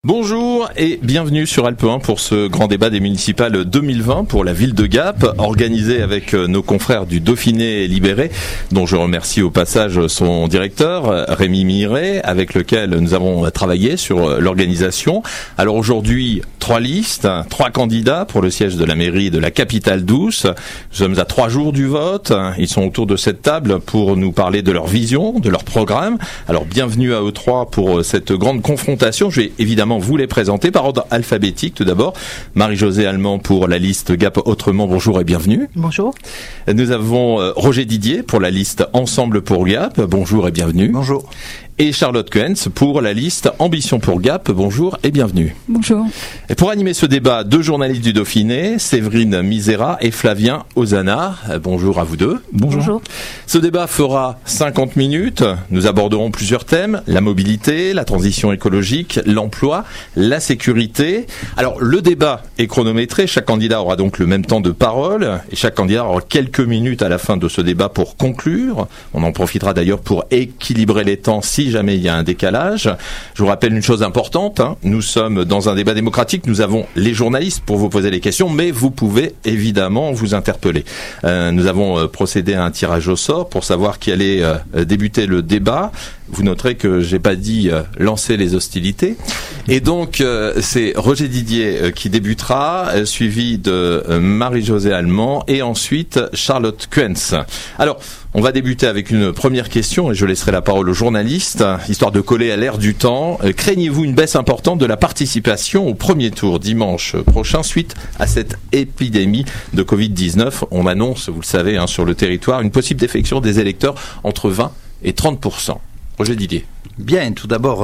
Bonjour et bienvenue sur Alpe 1 pour ce grand débat des municipales 2020 pour la ville de Gap, organisé avec nos confrères du Dauphiné libéré, dont je remercie au passage son directeur, Rémi Miret, avec lequel nous avons travaillé sur l'organisation. Alors aujourd'hui, 3 listes, 3 candidats pour le siège de la mairie de la capitale douce. Nous sommes à 3 jours du vote. Ils sont autour de cette table pour nous parler de leur vision, de leur programme. Alors bienvenue à eux 3 pour cette grande confrontation. Je vais évidemment vous les présenter par ordre alphabétique. Tout d'abord, Marie-Josée Allemand pour la liste Gap Autrement. Bonjour et bienvenue. Bonjour. Nous avons Roger Didier pour la liste Ensemble pour Gap. Bonjour et bienvenue. Bonjour. Et Charlotte Kuentz pour la liste Ambition pour Gap. Bonjour et bienvenue. Bonjour. Et pour animer ce débat, 2 journalistes du Dauphiné, Séverine Misera et Flavien Ozana. Bonjour à vous deux. Bonjour. Ce débat fera 50 minutes. Nous aborderons plusieurs thèmes: la mobilité, la transition écologique, l'emploi, la sécurité. Alors, le débat est chronométré. Chaque candidat aura donc le même temps de parole et chaque candidat aura quelques minutes à la fin de ce débat pour conclure. On en profitera d'ailleurs pour équilibrer les temps si jamais il y a un décalage. Je vous rappelle une chose importante, nous sommes dans un débat démocratique, nous avons les journalistes pour vous poser les questions, mais vous pouvez évidemment vous interpeller. Nous avons procédé à un tirage au sort pour savoir qui allait débuter le débat. Vous noterez que j'ai pas dit lancer les hostilités. Et donc, c'est Roger Didier qui débutera, suivi de Marie-Josée Allemand et ensuite Charlotte Kuentz. Alors, on va débuter avec une première question et je laisserai la parole aux journalistes, histoire de coller à l'air du temps. Craignez-vous une baisse importante de la participation au premier tour dimanche prochain suite à cette épidémie de Covid-19 ? On annonce, vous le savez, sur le territoire, une possible défection des électeurs entre 20 et 30%. Roger Didier. Bien, tout d'abord,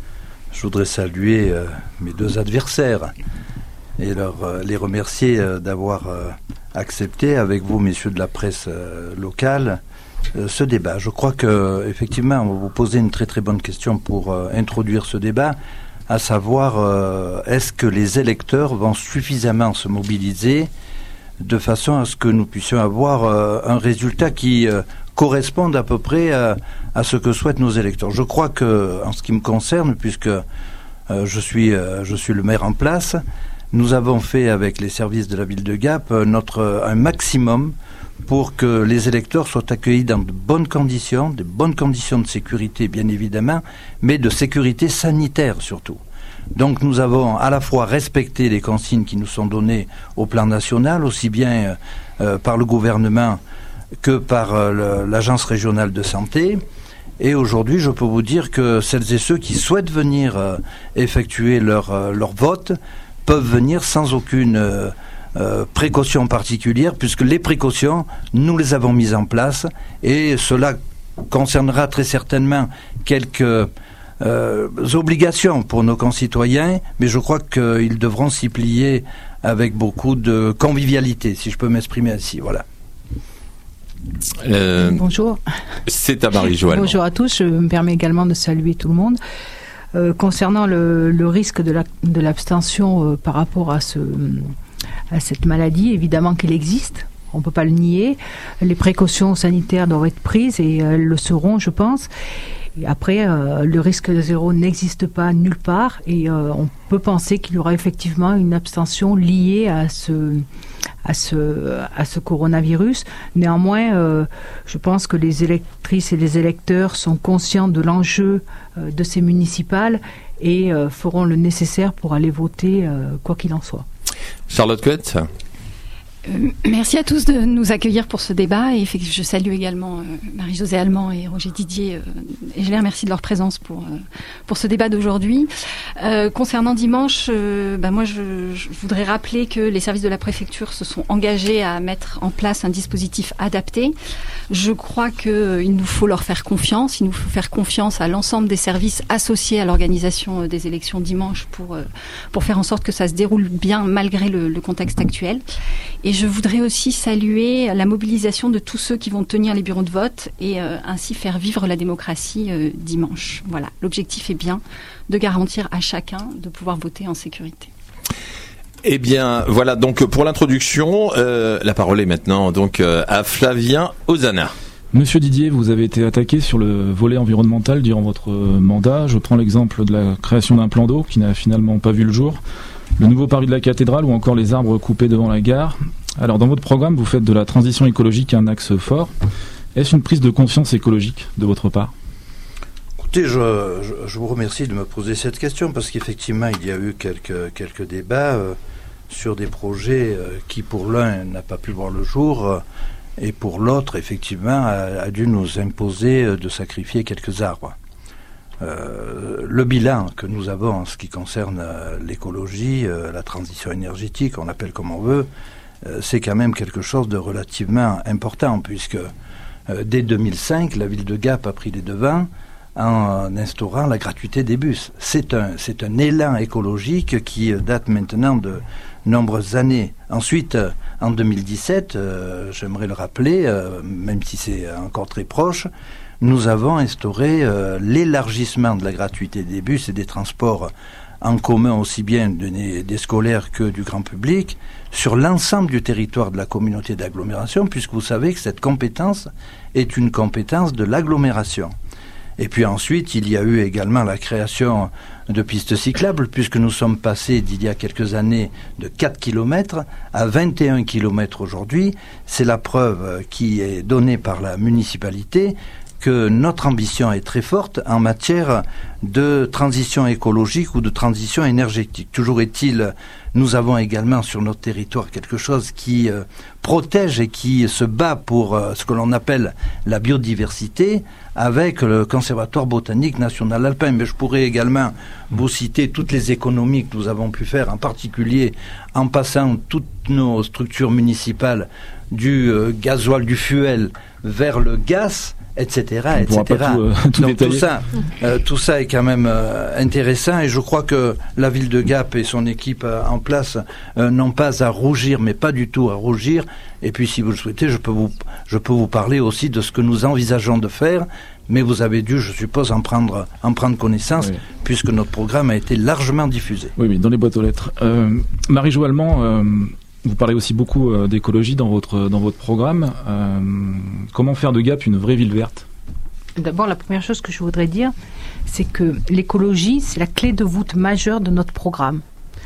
je voudrais saluer mes 2 adversaires et les remercier d'avoir accepté avec vous, messieurs de la presse locale, ce débat. Je crois que effectivement, on va vous poser une très très bonne question pour introduire ce débat, à savoir est-ce que les électeurs vont suffisamment se mobiliser de façon à ce que nous puissions avoir un résultat qui corresponde à peu près à ce que souhaitent nos électeurs. Je crois que, en ce qui me concerne, puisque je suis le maire en place, nous avons fait avec les services de la ville de Gap un maximum pour que les électeurs soient accueillis dans de bonnes conditions de sécurité bien évidemment, mais de sécurité sanitaire surtout. Donc nous avons à la fois respecté les consignes qui nous sont données au plan national, aussi bien par le gouvernement que par l'agence régionale de santé. Et aujourd'hui, je peux vous dire que celles et ceux qui souhaitent venir effectuer leur vote peuvent venir sans aucune précaution particulière, puisque les précautions, nous les avons mises en place, et cela concernera très certainement quelques obligations pour nos concitoyens, mais je crois qu'ils devront s'y plier avec beaucoup de convivialité, si je peux m'exprimer ainsi. Voilà. Bonjour. C'est à Marie-Jo Allemand. Bonjour à tous. Je me permets également de saluer tout le monde. Concernant le risque de l'abstention par rapport à cette maladie, évidemment qu'il existe. On ne peut pas le nier. Les précautions sanitaires doivent être prises et elles le seront, je pense. Et après, le risque de zéro n'existe pas nulle part et on peut penser qu'il y aura effectivement une abstention liée à ce coronavirus. Néanmoins, je pense que les électrices et les électeurs sont conscients de l'enjeu de ces municipales et feront le nécessaire pour aller voter, quoi qu'il en soit. Charlotte Kuentz. Merci à tous de nous accueillir pour ce débat et je salue également Marie-Josée Allemand et Roger Didier et je les remercie de leur présence pour ce débat d'aujourd'hui. Concernant dimanche, moi je voudrais rappeler que les services de la préfecture se sont engagés à mettre en place un dispositif adapté. Je crois qu'il nous faut leur faire confiance, il nous faut faire confiance à l'ensemble des services associés à l'organisation des élections dimanche pour faire en sorte que ça se déroule bien malgré le contexte actuel. Et je voudrais aussi saluer la mobilisation de tous ceux qui vont tenir les bureaux de vote et ainsi faire vivre la démocratie dimanche. Voilà, l'objectif est bien de garantir à chacun de pouvoir voter en sécurité. Eh bien, voilà donc pour l'introduction. La parole est maintenant donc à Flavien Ozana. Monsieur Didier, vous avez été attaqué sur le volet environnemental durant votre mandat. Je prends l'exemple de la création d'un plan d'eau qui n'a finalement pas vu le jour, le nouveau parvis de la cathédrale ou encore les arbres coupés devant la gare. Alors dans votre programme, vous faites de la transition écologique un axe fort. Est-ce une prise de conscience écologique de votre part ? Écoutez, je vous remercie de me poser cette question parce qu'effectivement, il y a eu quelques débats sur des projets qui, pour l'un, n'a pas pu voir le jour et pour l'autre, effectivement, a dû nous imposer de sacrifier quelques arbres. Le bilan que nous avons en ce qui concerne l'écologie, la transition énergétique, on l'appelle comme on veut, c'est quand même quelque chose de relativement important puisque dès 2005, la ville de Gap a pris les devants en instaurant la gratuité des bus. C'est un élan écologique qui date maintenant de nombreuses années. Ensuite, en 2017, j'aimerais le rappeler, même si c'est encore très proche, nous avons instauré l'élargissement de la gratuité des bus et des transports en commun aussi bien des scolaires que du grand public sur l'ensemble du territoire de la communauté d'agglomération, puisque vous savez que cette compétence est une compétence de l'agglomération. Et puis ensuite, il y a eu également la création de pistes cyclables, puisque nous sommes passés d'il y a quelques années de 4 km à 21 km aujourd'hui. C'est la preuve qui est donnée par la municipalité que notre ambition est très forte en matière de transition écologique ou de transition énergétique. Toujours est-il, nous avons également sur notre territoire quelque chose qui protège et qui se bat pour ce que l'on appelle la biodiversité avec le Conservatoire botanique national alpin. Mais je pourrais également vous citer toutes les économies que nous avons pu faire, en particulier en passant toutes nos structures municipales du gasoil, du fuel vers le gaz, etc., etc. Donc tout ça est quand même intéressant et je crois que la ville de Gap et son équipe en place n'ont pas à rougir, mais pas du tout à rougir. Et puis si vous le souhaitez, je peux vous parler aussi de ce que nous envisageons de faire. Mais vous avez dû, je suppose, en prendre connaissance, oui, puisque notre programme a été largement diffusé. Oui, dans les boîtes aux lettres. Marie-Jo Allemand, vous parlez aussi beaucoup d'écologie dans votre programme. Comment faire de Gap une vraie ville verte ? D'abord, la première chose que je voudrais dire, c'est que l'écologie, c'est la clé de voûte majeure de notre programme.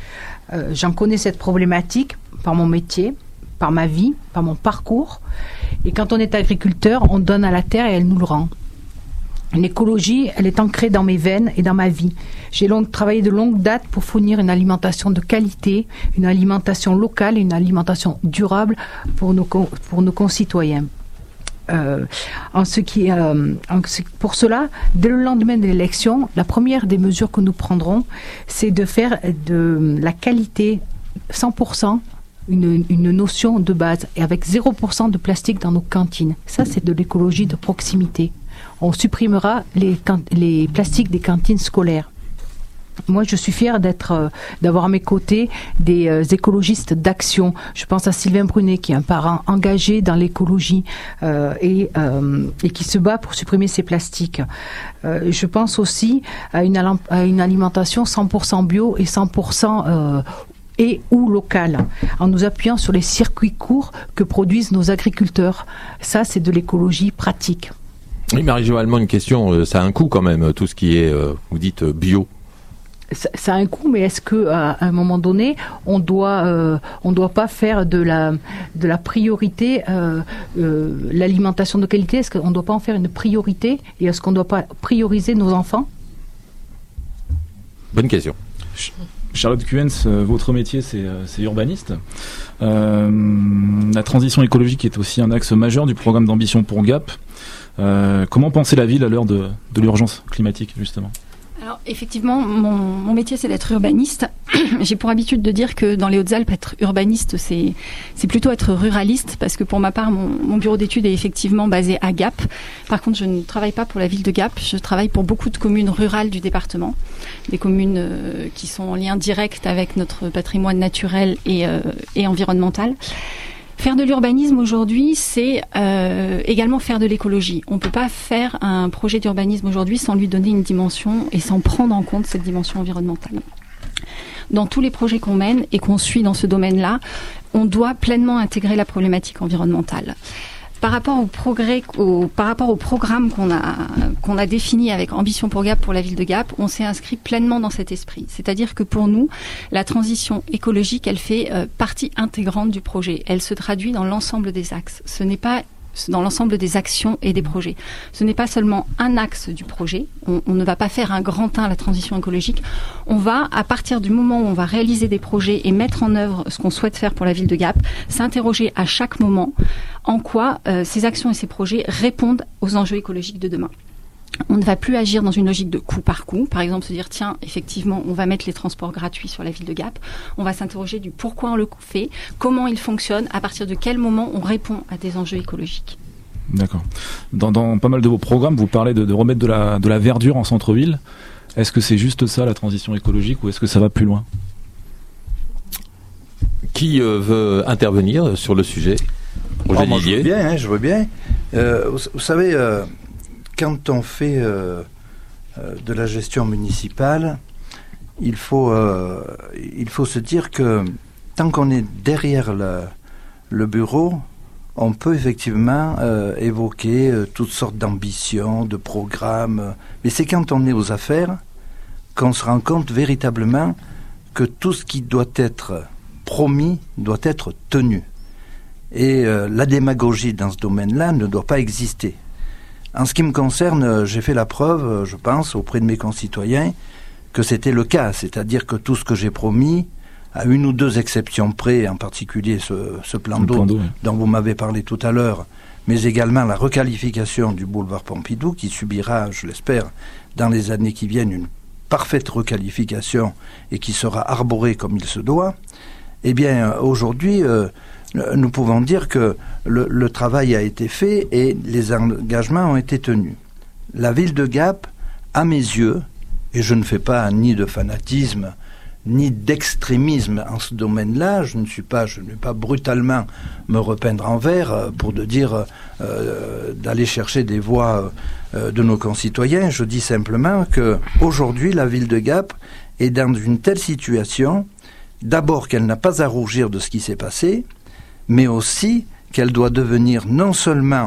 J'en connais cette problématique par mon métier, par ma vie, par mon parcours. Et quand on est agriculteur, on donne à la terre et elle nous le rend. L'écologie, elle est ancrée dans mes veines et dans ma vie. J'ai travaillé de longue date pour fournir une alimentation de qualité, une alimentation locale et une alimentation durable pour nos concitoyens. Pour cela, dès le lendemain de l'élection, la première des mesures que nous prendrons, c'est de faire de la qualité 100%, une notion de base, et avec 0% de plastique dans nos cantines. Ça, c'est de l'écologie de proximité. On supprimera les plastiques des cantines scolaires. Moi, je suis fière d'avoir à mes côtés des écologistes d'action. Je pense à Sylvain Brunet, qui est un parent engagé dans l'écologie et qui se bat pour supprimer ces plastiques. Je pense aussi à une alimentation 100% bio et 100% et ou locale, en nous appuyant sur les circuits courts que produisent nos agriculteurs. Ça, c'est de l'écologie pratique. Oui, Marie-Jo Allemand, une question, ça a un coût quand même, tout ce qui est, vous dites, bio. Ça a un coût, mais est-ce qu'à un moment donné, on doit pas faire de la priorité, l'alimentation de qualité, est-ce qu'on ne doit pas en faire une priorité, et est-ce qu'on ne doit pas prioriser nos enfants ? Bonne question. Charlotte Kuens, votre métier, c'est urbaniste. La transition écologique est aussi un axe majeur du programme d'ambition pour Gap. Comment penser la ville à l'heure de l'urgence climatique, justement ? Alors, effectivement, mon métier, c'est d'être urbaniste. J'ai pour habitude de dire que dans les Hautes-Alpes, être urbaniste, c'est plutôt être ruraliste, parce que pour ma part, mon bureau d'études est effectivement basé à Gap. Par contre, je ne travaille pas pour la ville de Gap, je travaille pour beaucoup de communes rurales du département, des communes qui sont en lien direct avec notre patrimoine naturel et environnemental. Faire de l'urbanisme aujourd'hui, c'est également faire de l'écologie. On ne peut pas faire un projet d'urbanisme aujourd'hui sans lui donner une dimension et sans prendre en compte cette dimension environnementale. Dans tous les projets qu'on mène et qu'on suit dans ce domaine-là, on doit pleinement intégrer la problématique environnementale. Par rapport au programme qu'on a défini avec Ambition pour Gap pour la ville de Gap, on s'est inscrit pleinement dans cet esprit. C'est-à-dire que pour nous, la transition écologique, elle fait partie intégrante du projet. Elle se traduit dans l'ensemble des axes. Ce n'est pas dans l'ensemble des actions et des projets. Ce n'est pas seulement un axe du projet. On ne va pas faire un grand 1 la transition écologique. On va, à partir du moment où on va réaliser des projets et mettre en œuvre ce qu'on souhaite faire pour la ville de Gap, s'interroger à chaque moment en quoi ces actions et ces projets répondent aux enjeux écologiques de demain. On ne va plus agir dans une logique de coup par coup. Par exemple, se dire, tiens, effectivement, on va mettre les transports gratuits sur la ville de Gap. On va s'interroger du pourquoi on le fait, comment il fonctionne, à partir de quel moment on répond à des enjeux écologiques. D'accord. Dans pas mal de vos programmes, vous parlez de remettre de la verdure en centre-ville. Est-ce que c'est juste ça, la transition écologique, ou est-ce que ça va plus loin ? Qui veut intervenir sur le sujet ? Roger Didier. Je veux bien. Vous savez... Quand on fait de la gestion municipale, il faut se dire que tant qu'on est derrière le bureau, on peut effectivement évoquer toutes sortes d'ambitions, de programmes. Mais c'est quand on est aux affaires qu'on se rend compte véritablement que tout ce qui doit être promis doit être tenu. Et la démagogie dans ce domaine-là ne doit pas exister. En ce qui me concerne, j'ai fait la preuve, je pense, auprès de mes concitoyens, que c'était le cas. C'est-à-dire que tout ce que j'ai promis, à une ou deux exceptions près, en particulier ce plan d'eau dont vous m'avez parlé tout à l'heure, mais également la requalification du boulevard Pompidou, qui subira, je l'espère, dans les années qui viennent, une parfaite requalification et qui sera arborée comme il se doit, eh bien, aujourd'hui... nous pouvons dire que le travail a été fait et les engagements ont été tenus. La ville de Gap, à mes yeux, et je ne fais pas ni de fanatisme, ni d'extrémisme en ce domaine-là, je ne vais pas brutalement me repeindre en vert pour dire d'aller chercher des voix de nos concitoyens. Je dis simplement que aujourd'hui, la ville de Gap est dans une telle situation, d'abord qu'elle n'a pas à rougir de ce qui s'est passé, mais aussi qu'elle doit devenir non seulement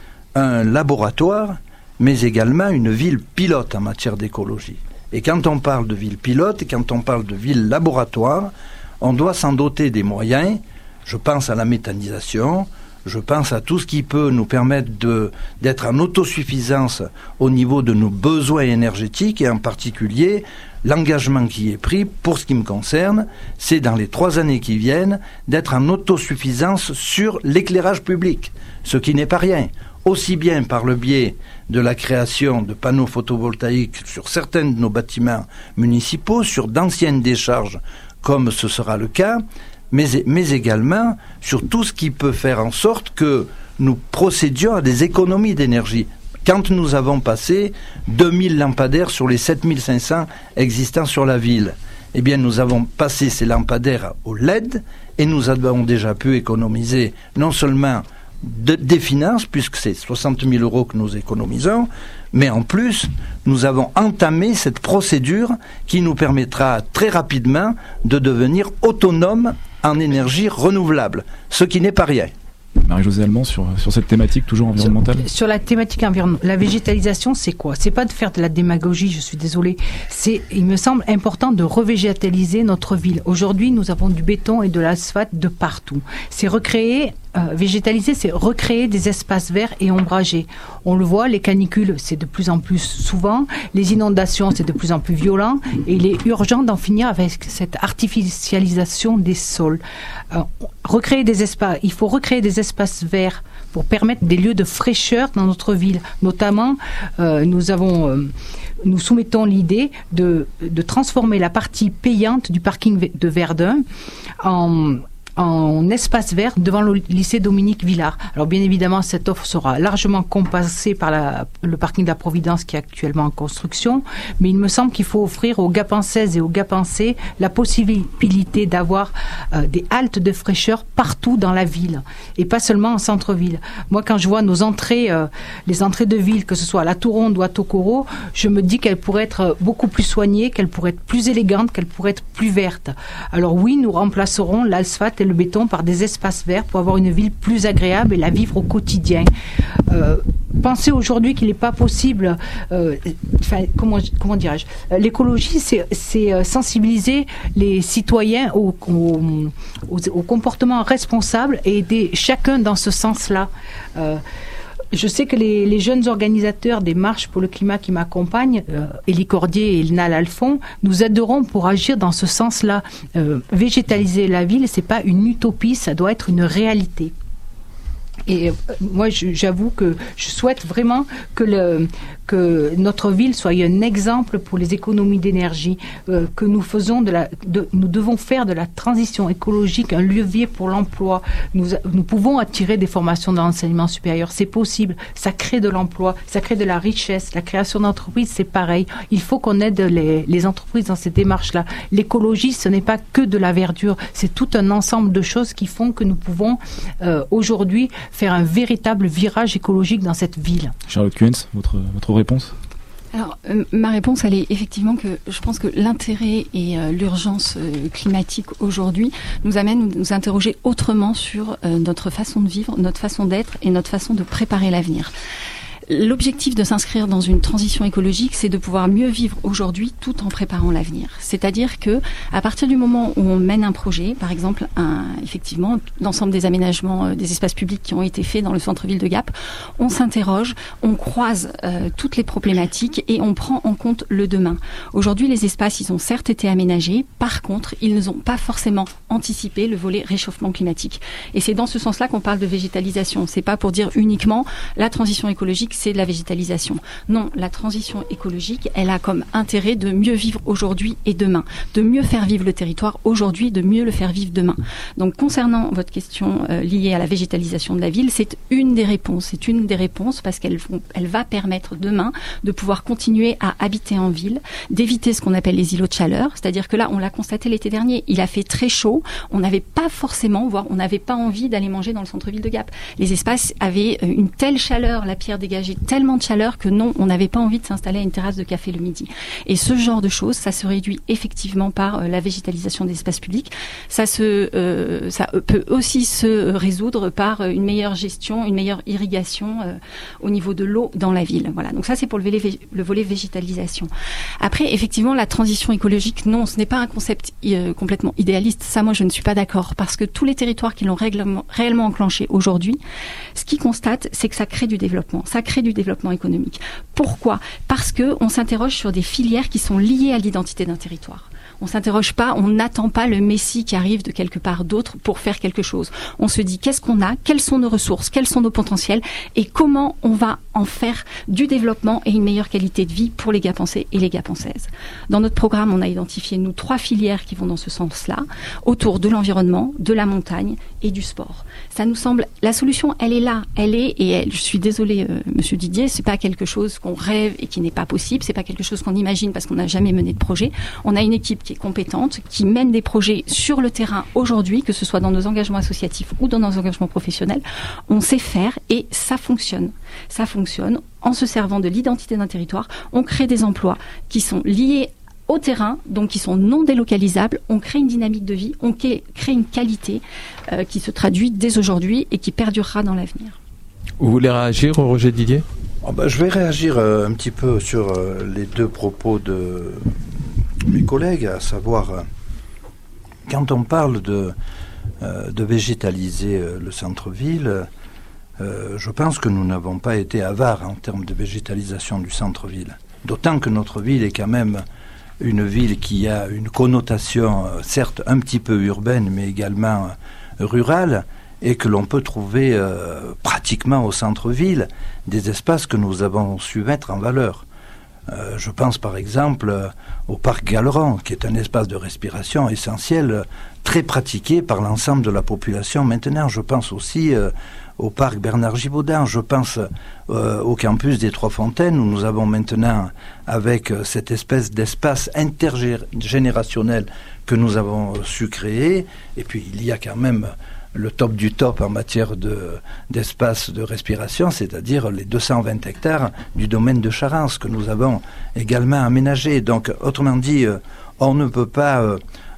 un laboratoire, mais également une ville pilote en matière d'écologie. Et quand on parle de ville pilote, et quand on parle de ville laboratoire, on doit s'en doter des moyens. Je pense à la méthanisation, je pense à tout ce qui peut nous permettre d'être en autosuffisance au niveau de nos besoins énergétiques, et en particulier... l'engagement qui est pris, pour ce qui me concerne, c'est dans les 3 années qui viennent, d'être en autosuffisance sur l'éclairage public, ce qui n'est pas rien. Aussi bien par le biais de la création de panneaux photovoltaïques sur certains de nos bâtiments municipaux, sur d'anciennes décharges, comme ce sera le cas, mais également sur tout ce qui peut faire en sorte que nous procédions à des économies d'énergie. Quand nous avons passé 2000 lampadaires sur les 7500 existants sur la ville, eh bien nous avons passé ces lampadaires au LED et nous avons déjà pu économiser non seulement des finances, puisque c'est 60 000 euros que nous économisons, mais en plus, nous avons entamé cette procédure qui nous permettra très rapidement de devenir autonomes en énergie renouvelable, ce qui n'est pas rien. Marie-Josée Allemand, sur cette thématique toujours environnementale. Sur la thématique environnementale, la végétalisation, c'est quoi ? C'est pas de faire de la démagogie, je suis désolée. Il me semble important de revégétaliser notre ville. Aujourd'hui, nous avons du béton et de l'asphalte de partout. C'est recréer... végétaliser, c'est recréer des espaces verts et ombragés. On le voit, les canicules, c'est de plus en plus souvent, les inondations, c'est de plus en plus violent, et il est urgent d'en finir avec cette artificialisation des sols. Il faut recréer des espaces verts pour permettre des lieux de fraîcheur dans notre ville. Notamment, nous soumettons l'idée de transformer la partie payante du parking de Verdun en espace vert devant le lycée Dominique Villard. Alors bien évidemment, cette offre sera largement compensée par le parking de la Providence qui est actuellement en construction, mais il me semble qu'il faut offrir aux Gapensaises et aux Gapensais la possibilité d'avoir des haltes de fraîcheur partout dans la ville, et pas seulement en centre-ville. Moi, quand je vois nos entrées, les entrées de ville, que ce soit à la Touronde ou à Tokoro, je me dis qu'elles pourraient être beaucoup plus soignées, qu'elles pourraient être plus élégantes, qu'elles pourraient être plus vertes. Alors oui, nous remplacerons l'asphalte et le béton par des espaces verts pour avoir une ville plus agréable et la vivre au quotidien. Pensez aujourd'hui qu'il n'est pas possible, comment dirais-je, l'écologie, c'est sensibiliser les citoyens au comportement responsable et aider chacun dans ce sens-là. Je sais que les jeunes organisateurs des marches pour le climat qui m'accompagnent, Élie Cordier et Lina Lalfond, nous aideront pour agir dans ce sens-là. Végétaliser la ville, c'est pas une utopie, ça doit être une réalité. Et moi, j'avoue que je souhaite vraiment que notre ville soit un exemple pour les économies d'énergie, que nous devons faire de la transition écologique un levier pour l'emploi. Nous pouvons attirer des formations dans l'enseignement supérieur, c'est possible. Ça crée de l'emploi, ça crée de la richesse. La création d'entreprises, c'est pareil. Il faut qu'on aide les entreprises dans ces démarches-là. L'écologie, ce n'est pas que de la verdure, c'est tout un ensemble de choses qui font que nous pouvons aujourd'hui faire un véritable virage écologique dans cette ville. Charlotte Kuens, votre réponse ? Alors, ma réponse, elle est effectivement que je pense que l'intérêt et l'urgence climatique aujourd'hui nous amènent à nous interroger autrement sur notre façon de vivre, notre façon d'être et notre façon de préparer l'avenir. L'objectif de s'inscrire dans une transition écologique, c'est de pouvoir mieux vivre aujourd'hui tout en préparant l'avenir. C'est-à-dire que, à partir du moment où on mène un projet, par exemple, effectivement, l'ensemble des aménagements des espaces publics qui ont été faits dans le centre-ville de Gap, on s'interroge, on croise toutes les problématiques et on prend en compte le demain. Aujourd'hui, les espaces, ils ont certes été aménagés, par contre, ils n'ont pas forcément anticipé le volet réchauffement climatique. Et c'est dans ce sens-là qu'on parle de végétalisation. C'est pas pour dire uniquement la transition écologique, c'est de la végétalisation. Non, la transition écologique, elle a comme intérêt de mieux vivre aujourd'hui et demain, de mieux faire vivre le territoire aujourd'hui, de mieux le faire vivre demain. Donc, concernant votre question liée à la végétalisation de la ville, c'est une des réponses. C'est une des réponses parce qu'elle va permettre demain de pouvoir continuer à habiter en ville, d'éviter ce qu'on appelle les îlots de chaleur. C'est-à-dire que là, on l'a constaté l'été dernier, il a fait très chaud. On n'avait pas forcément, voire on n'avait pas envie d'aller manger dans le centre-ville de Gap. Les espaces avaient une telle chaleur, la pierre dégagée tellement de chaleur que non, on n'avait pas envie de s'installer à une terrasse de café le midi. Et ce genre de choses, ça se réduit effectivement par la végétalisation des espaces publics. Ça peut aussi se résoudre par une meilleure gestion, une meilleure irrigation au niveau de l'eau dans la ville. Voilà. Donc ça, c'est pour le volet végétalisation. Après, effectivement, la transition écologique, non, ce n'est pas un concept complètement idéaliste. Ça, moi, je ne suis pas d'accord parce que tous les territoires qui l'ont réellement enclenché aujourd'hui, ce qu'ils constatent, c'est que ça crée du développement. Ça crée du développement économique. Pourquoi ? Parce que on s'interroge sur des filières qui sont liées à l'identité d'un territoire. On s'interroge pas, on n'attend pas le messie qui arrive de quelque part d'autre pour faire quelque chose. On se dit qu'est-ce qu'on a, quelles sont nos ressources, quels sont nos potentiels et comment on va en faire du développement et une meilleure qualité de vie pour les Gapençais et les Gapençaises. Dans notre programme, on a identifié, nous, 3 filières qui vont dans ce sens-là, autour de l'environnement, de la montagne et du sport. Ça nous semble, la solution, elle est là, je suis désolée, Monsieur Didier, c'est pas quelque chose qu'on rêve et qui n'est pas possible, c'est pas quelque chose qu'on imagine parce qu'on n'a jamais mené de projet. On a une équipe qui est compétente, qui mène des projets sur le terrain aujourd'hui, que ce soit dans nos engagements associatifs ou dans nos engagements professionnels. On sait faire et ça fonctionne. Ça fonctionne en se servant de l'identité d'un territoire. On crée des emplois qui sont liés au terrain, donc qui sont non délocalisables. On crée une dynamique de vie, on crée une qualité qui se traduit dès aujourd'hui et qui perdurera dans l'avenir. Vous voulez réagir, Roger Didier ? Je vais réagir un petit peu sur les 2 propos de mes collègues, à savoir quand on parle de végétaliser le centre-ville, je pense que nous n'avons pas été avares en termes de végétalisation du centre-ville. D'autant que notre ville est quand même une ville qui a une connotation certes un petit peu urbaine mais également rurale et que l'on peut trouver pratiquement au centre-ville des espaces que nous avons su mettre en valeur. Je pense par exemple au parc Galleran, qui est un espace de respiration essentiel, très pratiqué par l'ensemble de la population maintenant. Je pense aussi au parc Bernard-Givaudan, je pense au campus des Trois-Fontaines, où nous avons maintenant, avec cette espèce d'espace intergénérationnel que nous avons su créer, et puis il y a quand même le top du top en matière d'espace de respiration, c'est-à-dire les 220 hectares du domaine de Charance que nous avons également aménagé. Donc, autrement dit, on ne peut pas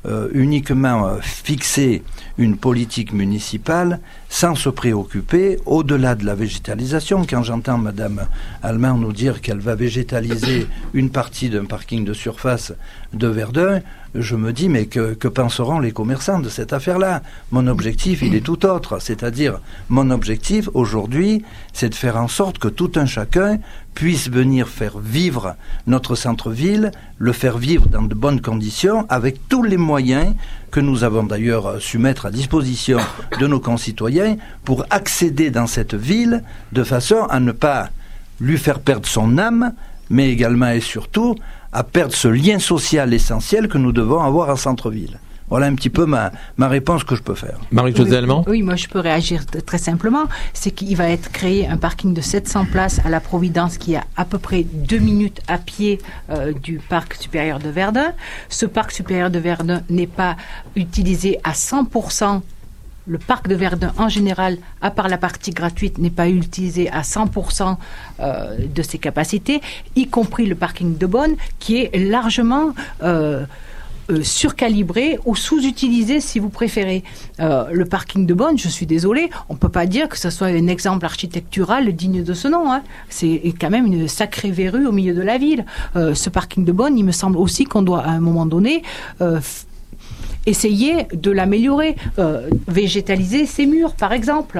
uniquement fixer une politique municipale sans se préoccuper au-delà de la végétalisation. Quand j'entends Madame Allemand nous dire qu'elle va végétaliser une partie d'un parking de surface de Verdun, je me dis, mais que penseront les commerçants de cette affaire-là? Mon objectif, il est tout autre. C'est-à-dire, mon objectif, aujourd'hui, c'est de faire en sorte que tout un chacun puisse venir faire vivre notre centre-ville, le faire vivre dans de bonnes conditions, avec tous les moyens que nous avons d'ailleurs su mettre à disposition de nos concitoyens pour accéder dans cette ville de façon à ne pas lui faire perdre son âme, mais également et surtout à perdre ce lien social essentiel que nous devons avoir en centre-ville. Voilà un petit peu ma réponse que je peux faire. Marie-Josée Allemand ? Oui, moi je peux réagir très simplement. C'est qu'il va être créé un parking de 700 places à la Providence qui est à peu près 2 minutes à pied du parc supérieur de Verdun. Ce parc supérieur de Verdun n'est pas utilisé à 100%. Le parc de Verdun, en général, à part la partie gratuite, n'est pas utilisé à 100% de ses capacités, y compris le parking de Beaune, qui est largement surcalibré ou sous-utilisé, si vous préférez. Le parking de Beaune, je suis désolée, on ne peut pas dire que ce soit un exemple architectural digne de ce nom. Hein. C'est quand même une sacrée verrue au milieu de la ville. Ce parking de Beaune, il me semble aussi qu'on doit, à un moment donné, essayer de l'améliorer, végétaliser ses murs, par exemple.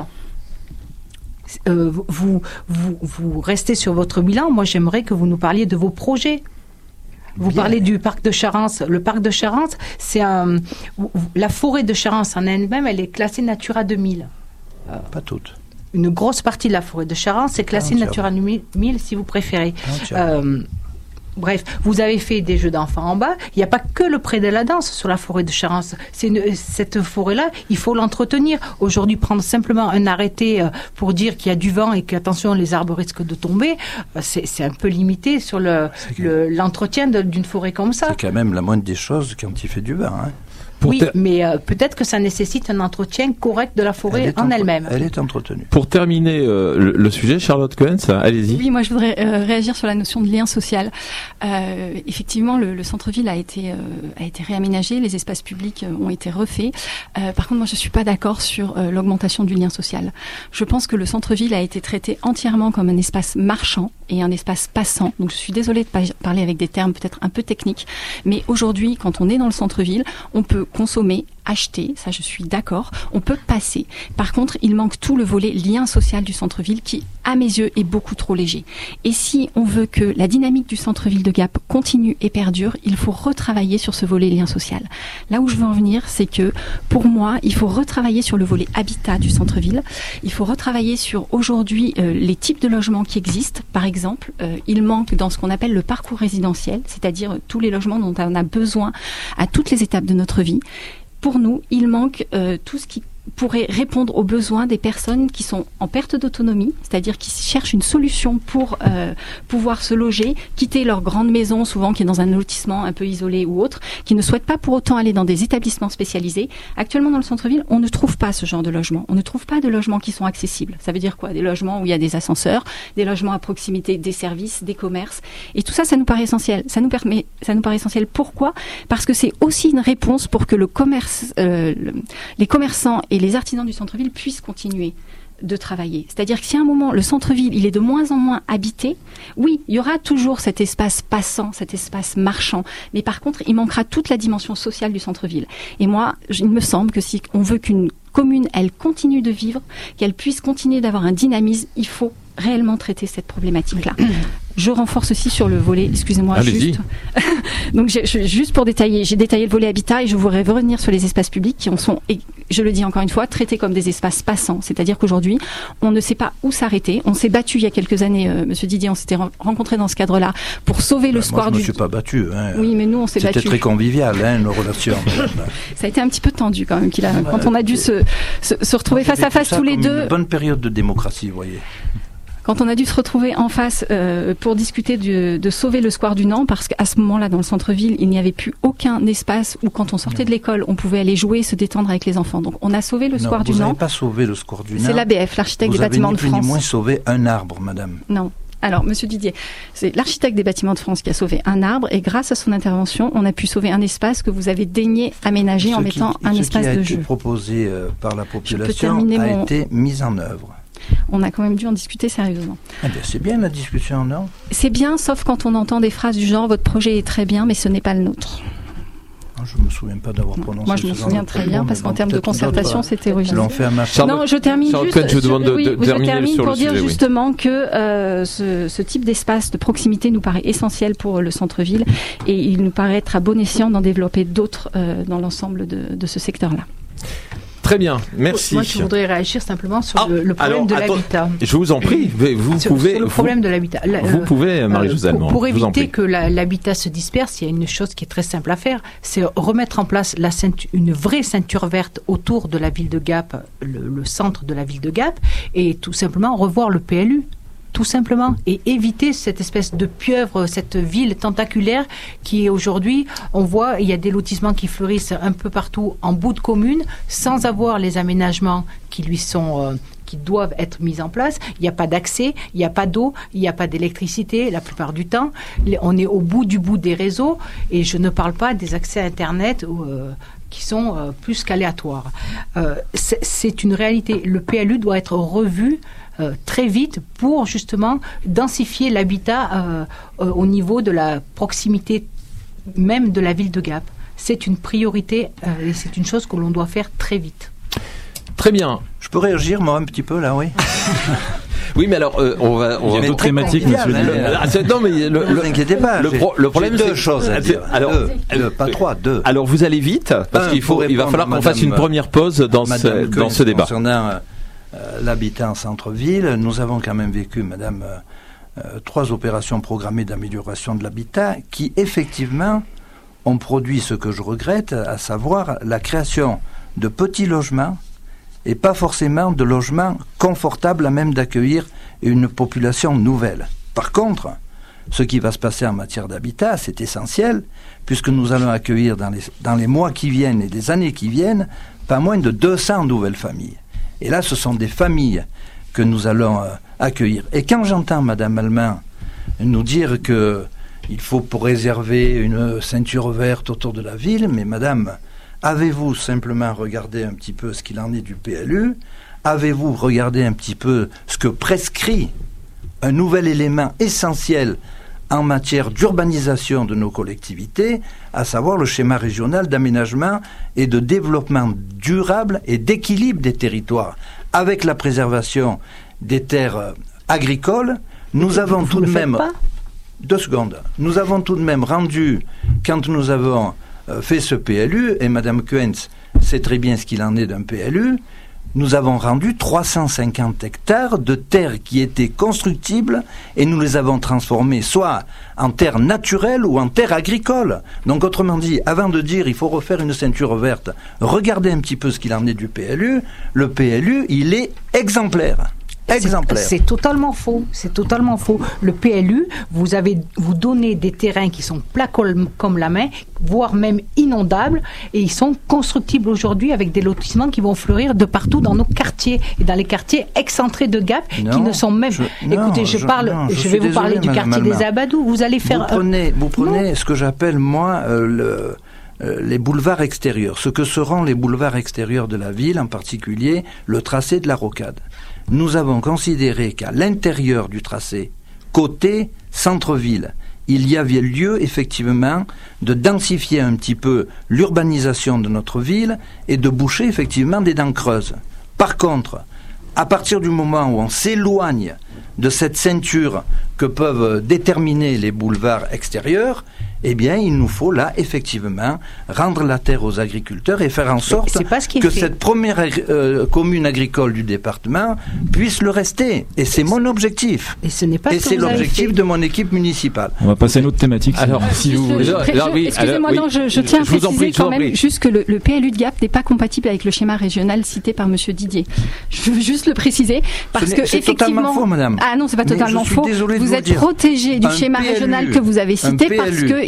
Vous restez sur votre bilan. Moi, j'aimerais que vous nous parliez de vos projets. Vous parlez du parc de Charance. Le parc de Charance, c'est la forêt de Charance en elle-même, elle est classée Natura 2000. Pas toute. Une grosse partie de la forêt de Charance est classée Natura 2000, si vous préférez. Bref, vous avez fait des jeux d'enfants en bas. Il n'y a pas que le pré de la danse sur la forêt de Charance. Cette forêt-là, il faut l'entretenir. Aujourd'hui, prendre simplement un arrêté pour dire qu'il y a du vent et qu'attention, les arbres risquent de tomber, c'est un peu limité sur l'entretien d'une forêt comme ça. C'est quand même la moindre des choses quand il fait du vent. Hein. Oui, mais peut-être que ça nécessite un entretien correct de la forêt en elle-même. Elle est entretenue. Pour terminer le sujet, Charlotte Cohen, allez-y. Oui, moi je voudrais réagir sur la notion de lien social. Effectivement, le centre-ville a été réaménagé, les espaces publics ont été refaits. Par contre, moi je suis pas d'accord sur l'augmentation du lien social. Je pense que le centre-ville a été traité entièrement comme un espace marchand et un espace passant. Donc je suis désolée de parler avec des termes peut-être un peu techniques, mais aujourd'hui, quand on est dans le centre-ville, on peut consommer, acheter, ça je suis d'accord, on peut passer. Par contre, il manque tout le volet lien social du centre-ville qui, à mes yeux, est beaucoup trop léger. Et si on veut que la dynamique du centre-ville de Gap continue et perdure, il faut retravailler sur ce volet lien social. Là où je veux en venir, c'est que, pour moi, il faut retravailler sur le volet habitat du centre-ville. Il faut retravailler sur, aujourd'hui, les types de logements qui existent. Par exemple, il manque dans ce qu'on appelle le parcours résidentiel, c'est-à-dire tous les logements dont on a besoin à toutes les étapes de notre vie. Pour nous, il manque tout ce qui pourrait répondre aux besoins des personnes qui sont en perte d'autonomie, c'est-à-dire qui cherchent une solution pour pouvoir se loger, quitter leur grande maison, souvent qui est dans un lotissement un peu isolé ou autre, qui ne souhaitent pas pour autant aller dans des établissements spécialisés. Actuellement, dans le centre-ville, on ne trouve pas ce genre de logement. On ne trouve pas de logements qui sont accessibles. Ça veut dire quoi? Des logements où il y a des ascenseurs, des logements à proximité des services, des commerces. Et tout ça, ça nous paraît essentiel. Ça nous paraît essentiel. Pourquoi? Parce que c'est aussi une réponse pour que le commerce, les commerçants et les artisans du centre-ville puissent continuer de travailler. C'est-à-dire que si à un moment, le centre-ville, il est de moins en moins habité, oui, il y aura toujours cet espace passant, cet espace marchand, mais par contre, il manquera toute la dimension sociale du centre-ville. Et moi, il me semble que si on veut qu'une commune, elle continue de vivre, qu'elle puisse continuer d'avoir un dynamisme, il faut réellement traiter cette problématique-là. Je renforce aussi sur le volet, excusez-moi, juste. Donc, juste pour détailler, j'ai détaillé le volet habitat et je voudrais revenir sur les espaces publics qui en sont, et je le dis encore une fois, traités comme des espaces passants. C'est-à-dire qu'aujourd'hui, on ne sait pas où s'arrêter. On s'est battu il y a quelques années, Monsieur Didier, on s'était rencontrés dans ce cadre-là pour sauver le square du. Moi, je ne me suis pas battu. Hein. Oui, mais nous, on s'est battu. C'était très convivial, hein, nos relations. Ça a été un petit peu tendu quand même, quand on a dû se retrouver face à face tous les deux. Une bonne période de démocratie, vous voyez. Quand on a dû se retrouver en face pour discuter de sauver le square du Nant, parce qu'à ce moment-là, dans le centre-ville, il n'y avait plus aucun espace où, quand on sortait de l'école, on pouvait aller jouer, se détendre avec les enfants. Donc, on a sauvé le square du Nant. Vous n'avez pas sauvé le square du Nant. C'est l'ABF, l'architecte des bâtiments de France. Vous avez ni plus ni moins sauvé un arbre, madame. Non. Alors, Monsieur Didier, c'est l'architecte des Bâtiments de France qui a sauvé un arbre et grâce à son intervention, on a pu sauver un espace que vous avez daigné aménager en mettant un espace de jeu. Ce qui a été proposé par la population a été mis en œuvre. On a quand même dû en discuter sérieusement. Eh bien, c'est bien la discussion, non ? C'est bien, sauf quand on entend des phrases du genre « votre projet est très bien, mais ce n'est pas le nôtre ». Je ne me souviens pas d'avoir prononcé. Moi, je me souviens très bien, parce qu'en termes de concertation, c'était original. Non, je termine juste. Je termine pour dire justement que ce type d'espace de proximité nous paraît essentiel pour le centre-ville, et il nous paraît être à bon escient d'en développer d'autres dans l'ensemble de ce secteur-là. Très bien, merci. Moi, je voudrais réagir simplement sur le problème de l'habitat. Je vous en prie, sur le problème de l'habitat. Vous pouvez, Marie-Josée Allemand. Pour éviter que l'habitat se disperse, il y a une chose qui est très simple à faire, c'est remettre en place une vraie ceinture verte autour de la ville de Gap, le centre de la ville de Gap, et tout simplement revoir le PLU. Tout simplement, et éviter cette espèce de pieuvre, cette ville tentaculaire qui est aujourd'hui, on voit, il y a des lotissements qui fleurissent un peu partout en bout de commune, sans avoir les aménagements qui lui sont, qui doivent être mis en place. Il n'y a pas d'accès, il n'y a pas d'eau, il n'y a pas d'électricité la plupart du temps. On est au bout des réseaux, et je ne parle pas des accès à Internet qui sont plus qu'aléatoires. C'est une réalité. Le PLU doit être revu très vite pour justement densifier l'habitat au niveau de la proximité même de la ville de Gap. C'est une priorité et c'est une chose que l'on doit faire très vite. Très bien. Je peux réagir moi un petit peu là, oui. Oui, mais alors on va d'autres thématiques, monsieur Didier. Non, mais ne vous inquiétez pas. Le problème, c'est deux choses à dire. Alors, pas trois, deux. Alors vous allez vite parce qu'il va falloir qu'on fasse une première pause dans ce débat. Concernant l'habitat en centre-ville, nous avons quand même vécu, madame, 3 opérations programmées d'amélioration de l'habitat qui, effectivement, ont produit ce que je regrette, à savoir la création de petits logements et pas forcément de logements confortables à même d'accueillir une population nouvelle. Par contre, ce qui va se passer en matière d'habitat, c'est essentiel, puisque nous allons accueillir dans les mois qui viennent et les années qui viennent, pas moins de 200 nouvelles familles. Et là, ce sont des familles que nous allons accueillir. Et quand j'entends Madame Allemand nous dire qu'il faut préserver une ceinture verte autour de la ville, mais Madame, avez-vous simplement regardé un petit peu ce qu'il en est du PLU ? Avez-vous regardé un petit peu ce que prescrit un nouvel élément essentiel en matière d'urbanisation de nos collectivités, à savoir le schéma régional d'aménagement et de développement durable et d'équilibre des territoires, avec la préservation des terres agricoles. Nous avons tout de même... 2 secondes. Nous avons tout de même rendu, quand nous avons fait ce PLU, et Madame Kuentz sait très bien ce qu'il en est d'un PLU, nous avons rendu 350 hectares de terres qui étaient constructibles et nous les avons transformées soit en terres naturelles ou en terres agricoles. Donc autrement dit, avant de dire il faut refaire une ceinture verte, regardez un petit peu ce qu'il en est du PLU. Le PLU, il est exemplaire. C'est totalement faux. C'est totalement faux. Le PLU, vous donnez des terrains qui sont plats comme la main, voire même inondables, et ils sont constructibles aujourd'hui avec des lotissements qui vont fleurir de partout dans nos quartiers et dans les quartiers excentrés de Gap, qui ne sont même. Je vais vous parler du quartier des Abadous. Vous allez faire. Vous prenez ce que j'appelle moi les boulevards extérieurs, ce que seront les boulevards extérieurs de la ville, en particulier le tracé de la Rocade. Nous avons considéré qu'à l'intérieur du tracé, côté centre-ville, il y avait lieu effectivement de densifier un petit peu l'urbanisation de notre ville et de boucher effectivement des dents creuses. Par contre, à partir du moment où on s'éloigne de cette ceinture que peuvent déterminer les boulevards extérieurs, eh bien, il nous faut là, effectivement, rendre la terre aux agriculteurs et faire en sorte que cette première commune agricole du département puisse le rester. Et c'est mon objectif. Et ce n'est pas et c'est l'objectif de mon équipe municipale. On va passer à une autre thématique. Alors, si vous voulez. Excusez-moi, je tiens à préciser quand même juste que le PLU de Gap n'est pas compatible avec le schéma régional cité par Monsieur Didier. Je veux juste le préciser parce que c'est effectivement. Totalement faux, madame. Ah non, c'est pas totalement faux. Vous êtes protégé du schéma régional que vous avez cité parce que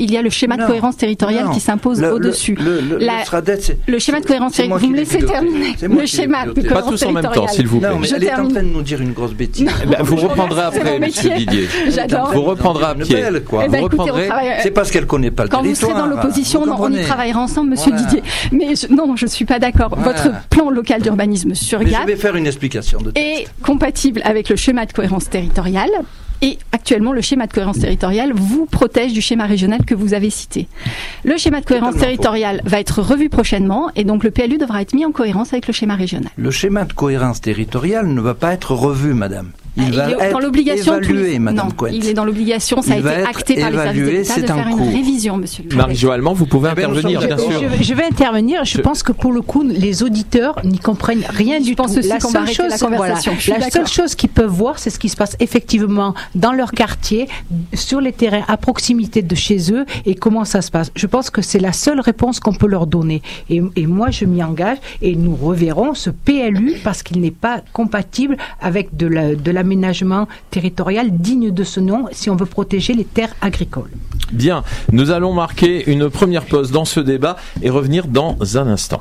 il y a le schéma de cohérence territoriale qui s'impose au-dessus. Le schéma de cohérence territoriale, vous me laissez terminer. Le schéma de cohérence territoriale. Pas tous en même temps, s'il vous plaît. Non, mais elle est en train de nous dire une grosse bêtise. Vous reprendrez après, monsieur Didier. J'adore. Vous reprendrez à pied. Vous reprendrez. C'est parce qu'elle connaît pas le territoire. Quand vous serez dans l'opposition, on y travaillera ensemble, monsieur Didier. Mais non, je suis pas d'accord. Votre plan local d'urbanisme sur GAP je vais faire une explication de texte. Est compatible avec le schéma de cohérence territoriale. Et actuellement, le schéma de cohérence territoriale vous protège du schéma régional que vous avez cité. Le schéma de cohérence territoriale va être revu prochainement et donc le PLU devra être mis en cohérence avec le schéma régional. Le schéma de cohérence territoriale ne va pas être revu, madame. Il va être évalué, madame Coët. Il est dans l'obligation, ça a été acté par les services de l'État de faire une révision, monsieur le président. Marie-Jo Allemand, vous pouvez intervenir, bien sûr. Je vais intervenir. Je pense que pour le coup, les auditeurs n'y comprennent rien du tout. La seule chose qu'ils peuvent voir, c'est ce qui se passe effectivement dans leur quartier, sur les terrains à proximité de chez eux et comment ça se passe. Je pense que c'est la seule réponse qu'on peut leur donner. Et moi, je m'y engage et nous reverrons ce PLU parce qu'il n'est pas compatible avec de l'aménagement territorial digne de ce nom si on veut protéger les terres agricoles. Bien, nous allons marquer une première pause dans ce débat et revenir dans un instant.